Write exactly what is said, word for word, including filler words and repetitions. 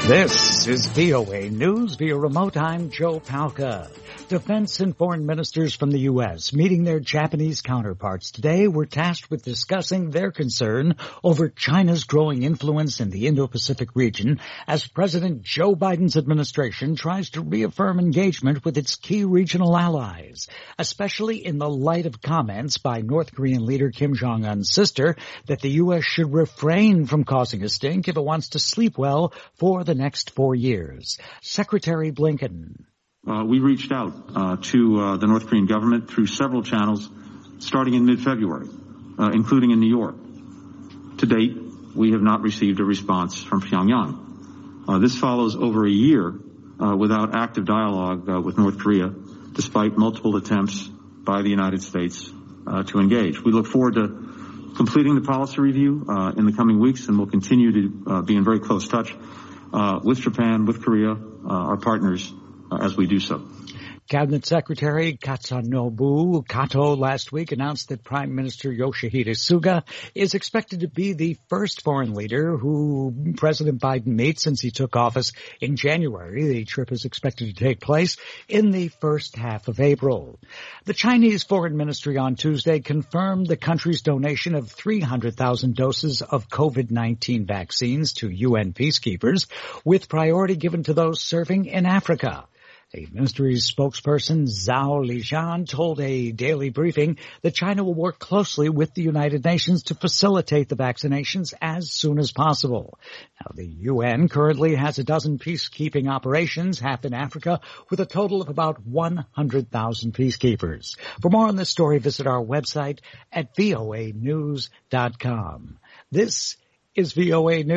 This is V O A News via remote. I'm Joe Palca. Defense and foreign ministers from the U S meeting their Japanese counterparts today were tasked with discussing their concern over China's growing influence in the Indo-Pacific region as President Joe Biden's administration tries to reaffirm engagement with its key regional allies, especially in the light of comments by North Korean leader Kim Jong-un's sister that the U S should refrain from causing a stink if it wants to sleep well for the next four years. Secretary Blinken. Uh, we reached out uh, to uh, the North Korean government through several channels starting in mid-February, uh, including in New York. To date, we have not received a response from Pyongyang. Uh, this follows over a year uh, without active dialogue uh, with North Korea, despite multiple attempts by the United States uh, to engage. We look forward to completing the policy review uh, in the coming weeks, and we'll continue to uh, be in very close touch uh, with Japan, with Korea, uh, our partners, Uh, as we do so. Cabinet Secretary Katsunobu Kato last week announced that Prime Minister Yoshihide Suga is expected to be the first foreign leader who President Biden meets since he took office in January. The trip is expected to take place in the first half of April. The Chinese Foreign Ministry on Tuesday confirmed the country's donation of three hundred thousand doses of COVID nineteen vaccines to U N peacekeepers, with priority given to those serving in Africa. The ministry's spokesperson, Zhao Lijian, told a daily briefing that China will work closely with the United Nations to facilitate the vaccinations as soon as possible. Now, the U N currently has a dozen peacekeeping operations, half in Africa, with a total of about one hundred thousand peacekeepers. For more on this story, visit our website at V O A news dot com. This is V O A News.